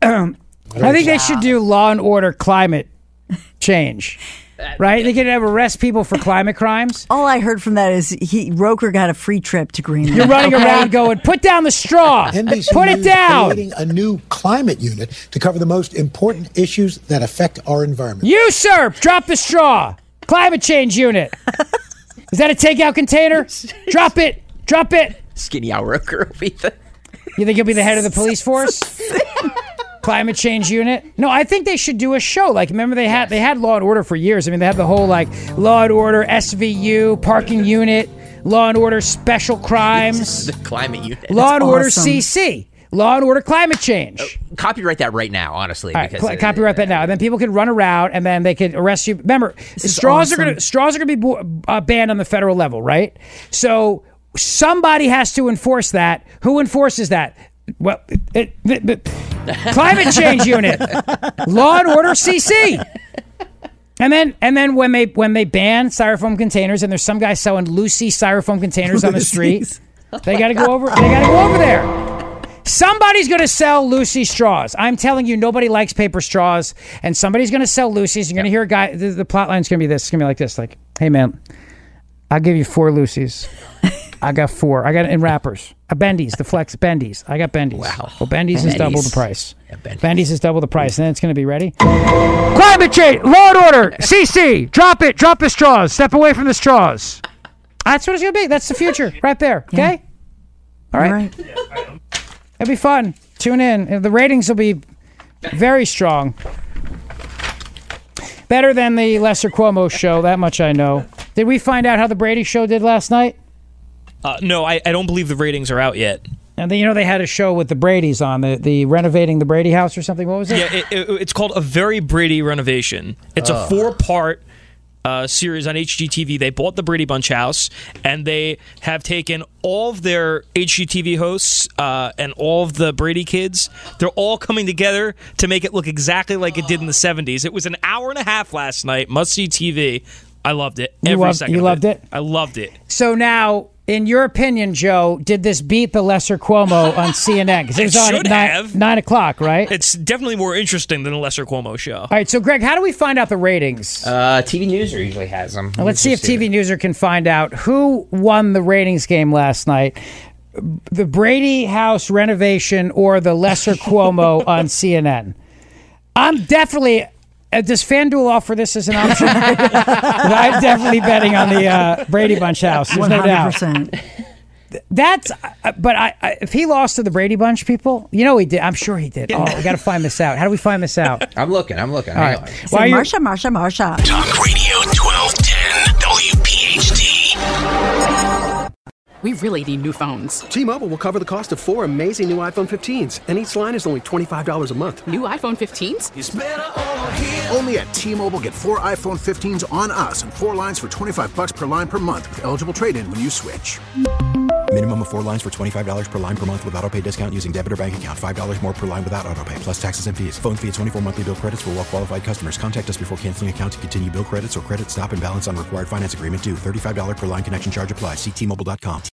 I think they should do Law and Order climate change. Right? They could have arrest people for climate crimes. All I heard from that is he Roker got a free trip to Greenland. You're running Okay? around going, put down the straw. N B C Put it News down. creating a new climate unit to cover the most important issues that affect our environment. You, sir, drop the straw. Climate change unit. Is that a takeout container? Drop it. Drop it. Skinny Al Roker will be the. You think he'll be the head of the police force? Climate change unit? No, I think they should do a show. Like, remember they had they had Law and Order for years. I mean, they had the whole like Law and Order S V U parking unit, Law and Order special crimes, the climate unit. Law and Order C C, Law and Order climate change. Uh, copyright that right now, honestly. All right, because cl- copyright that now, and then people can run around, and then they could arrest you. Remember, is straws awesome. are gonna straws are gonna be bo- uh, banned on the federal level, right? So somebody has to enforce that. Who enforces that? Well, it, it, it, climate change unit, Law and Order C C. And then, and then when they when they ban styrofoam containers, and there's some guy selling Lucy styrofoam containers on the street, they got to go over. They got to go over there. Somebody's going to sell Lucy straws. I'm telling you, nobody likes paper straws, and somebody's going to sell Lucy's. You're going to hear a guy. The, the plot line's going to be this. It's going to be like this. Like, hey man, I'll give you four Lucy's. I got four. I got it in wrappers. A Bendy's, the Flex Bendy's. I got Bendy's. Wow. Well, Bendy's is Bendy's. double the price. Yeah, Bendy's. Bendy's is double the price. And then it's going to be ready. Climate change, Law and Order, C C. Drop it. Drop the straws. Step away from the straws. That's what it's going to be. That's the future right there. Okay? All right. All right. It'll be fun. Tune in. The ratings will be very strong. Better than the Lesser Cuomo show. That much I know. Did we find out how the Brady show did last night? Uh, no, I, I don't believe the ratings are out yet. And then, you know, they had a show with the Bradys on, the, the renovating the Brady house or something. What was it? Yeah, it, it, it's called A Very Brady Renovation. It's Oh. a four-part uh, series on H G T V. They bought the Brady Bunch house, and they have taken all of their H G T V hosts uh, and all of the Brady kids. They're all coming together to make it look exactly like it did in the seventies. It was an hour and a half last night. Must-see T V. I loved it. You Every loved- second you of loved it? I loved it. So now, in your opinion, Joe, did this beat the Lesser Cuomo on C N N? Because it was It on should at nine, have. nine o'clock, right? It's definitely more interesting than the Lesser Cuomo show. All right, so Greg, how do we find out the ratings? Uh, T V Newser usually has them. Now, let's see if T V Newser can find out who won the ratings game last night. The Brady house renovation or the Lesser Cuomo on C N N. I'm definitely, Uh, does FanDuel offer this as an option? I'm definitely betting on the uh, Brady Bunch house. There's no doubt. one hundred percent. That's, uh, but I, I, if he lost to the Brady Bunch people, you know he did. I'm sure he did. Oh, we got to find this out. How do we find this out? I'm looking. I'm looking. All Hang right. on. So Marsha, Marsha, Marsha. Talk Radio twelve ten W P H D. We really need new phones. T-Mobile will cover the cost of four amazing new iPhone fifteens, and each line is only twenty-five dollars a month. New iPhone fifteens? It's better over here. Only at T-Mobile, get four iPhone fifteens on us and four lines for twenty-five bucks per line per month with eligible trade-in when you switch. Minimum of four lines for twenty-five dollars per line per month with autopay discount using debit or bank account. five dollars more per line without autopay, plus taxes and fees. Phone fee at twenty-four monthly bill credits for well-qualified customers. Contact us before canceling account to continue bill credits or credit stop and balance on required finance agreement due. thirty-five dollars per line connection charge applies. See T Mobile dot com.